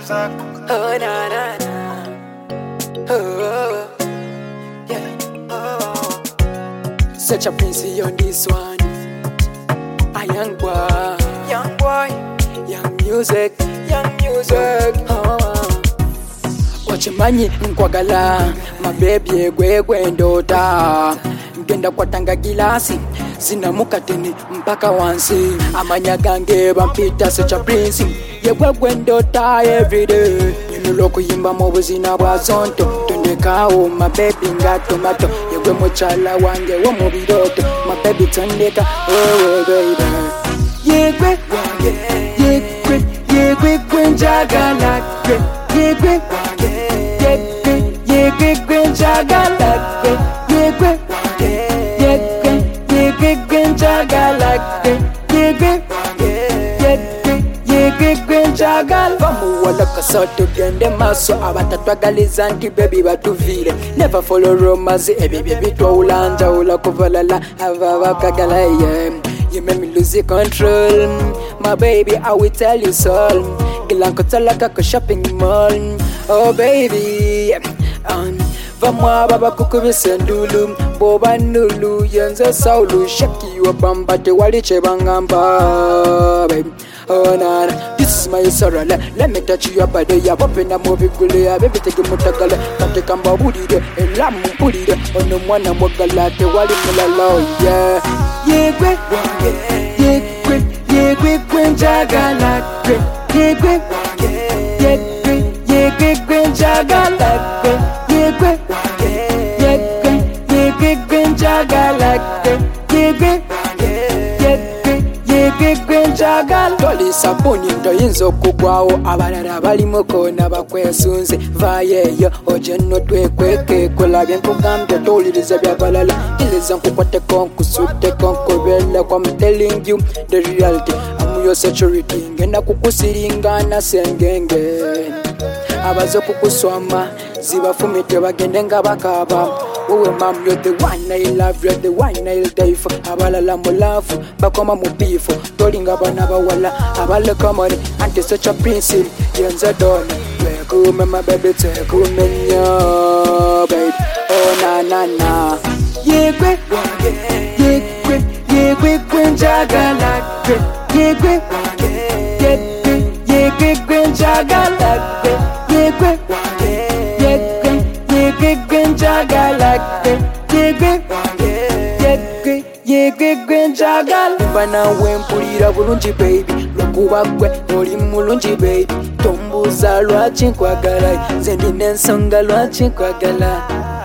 Oh na na na. Oh yeah. Oh. Such a princey on this one. A young boy, young boy, young music, young music. Oh. Wachimanyi nkwagala, my baby egwe ndota. Ngenda kwatanga gilasi, zinamuka teni mpaka wansi. Amanya gange bampita such a prince. Yegwe ndota everyday. Nyunulo kuyimba mu buzina bwa zonto. Tondekao my baby nga tomato. Yegwe muchala wange wo mu biroto. My baby tondeka oh baby. Yegwe wange, yegwe njagala gwe. Yegwe wange, yegwe njagala gwe. Yegwe Vamuwala kasoto gende maso abatatwagaliza nti baby batuvile. Never follow romance baby bitwawulanja ula kuvalala avavakagala yeah. You make me lose control, my baby. I will tell you so. Gilankotala ko shopping mall, oh baby. Vamwa baba kukubise ndulu boba nulu yenze saulu shaki wa bamba te waliche bangamba baby. Oh na na, this is my sorrow. Let me touch your body. Ya popena movie gule ya baby take mutagala. Kate kamba budi de, elamu budi de. Ono mwana mwagala te wali mulalo yeah. Yegwe wange, yegwe njagala gwe. Yegwe wange, yegwe njagala gwe. Yegwe njagala gwe. Yegwe njagala. Toli sabuni ntoyinza okugwawo abalala balimu kona bakwesunze. Vayeyo ojeno twekweke kulabye nkugambye towuliriza byabalala. Iliza nkukwateko nkusuteko nkobela kwa I'm telling you the reality. I'm your security. Ngenda kukusiringana sengenge. Abazo kukuswama zibafumite bagende nga bakaba. Wowe mam, you're the one I love, you're the one I'll die for. Abalala mu love bakoma mu beef. Tolinga bana bawala abale kamani. Anti such a prince yenza doni. Wekume my baby tekume nyo baby. Oh na na na. Yegwe wange, yegwe njagala gwe. Yegwe wange, yegwe njagala gwe. Yegwe wange, yegwe njagala gwe. Yegwe njagala. Mbana wempulira bulungi baby. Lwokuba gwe oli mulungi baby. Tombuza lwaki nkwagala. Nze ndina ensonga lwaki nkwagala.